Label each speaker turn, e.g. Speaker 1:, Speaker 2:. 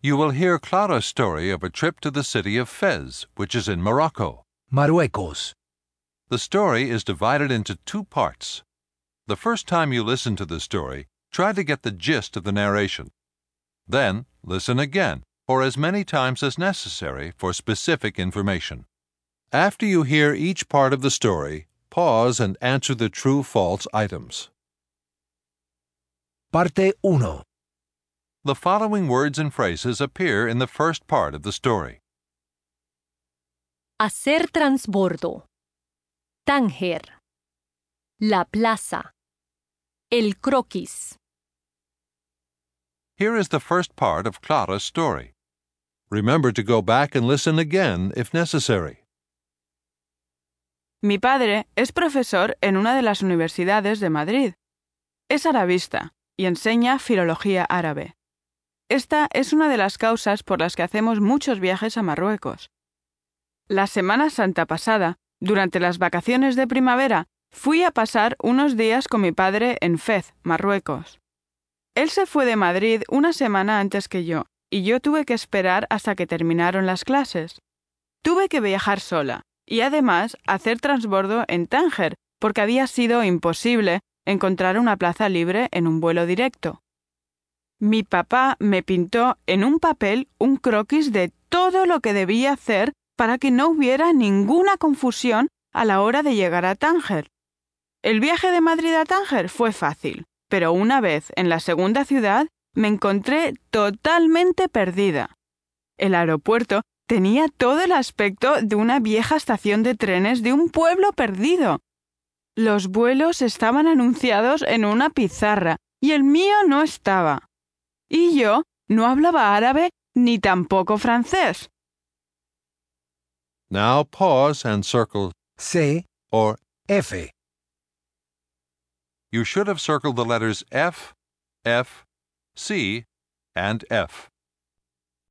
Speaker 1: You will hear Clara's story of a trip to the city of Fez, which is in Morocco.
Speaker 2: Marruecos.
Speaker 1: The story is divided into two parts. The first time you listen to the story, try to get the gist of the narration. Then, listen again, or as many times as necessary for specific information. After you hear each part of the story, pause and answer the true-false items.
Speaker 2: Parte 1.
Speaker 1: The following words and phrases appear in the first part of the story.
Speaker 3: Hacer transbordo. Tánger. La plaza. El croquis.
Speaker 1: Here is the first part of Clara's story. Remember to go back and listen again if necessary.
Speaker 4: Mi padre es profesor en una de las universidades de Madrid. Es arabista y enseña filología árabe. Esta es una de las causas por las que hacemos muchos viajes a Marruecos. La Semana Santa pasada, durante las vacaciones de primavera, fui a pasar unos días con mi padre en Fez, Marruecos. Él se fue de Madrid una semana antes que yo, y yo tuve que esperar hasta que terminaron las clases. Tuve que viajar sola, y además hacer transbordo en Tánger, porque había sido imposible encontrar una plaza libre en un vuelo directo. Mi papá me pintó en un papel un croquis de todo lo que debía hacer para que no hubiera ninguna confusión a la hora de llegar a Tánger. El viaje de Madrid a Tánger fue fácil, pero una vez en la segunda ciudad me encontré totalmente perdida. El aeropuerto tenía todo el aspecto de una vieja estación de trenes de un pueblo perdido. Los vuelos estaban anunciados en una pizarra y el mío no estaba. Y yo no hablaba árabe ni tampoco francés.
Speaker 1: Now pause and circle
Speaker 2: C,
Speaker 1: or
Speaker 2: F.
Speaker 1: you should have circled the letters F, C, and F.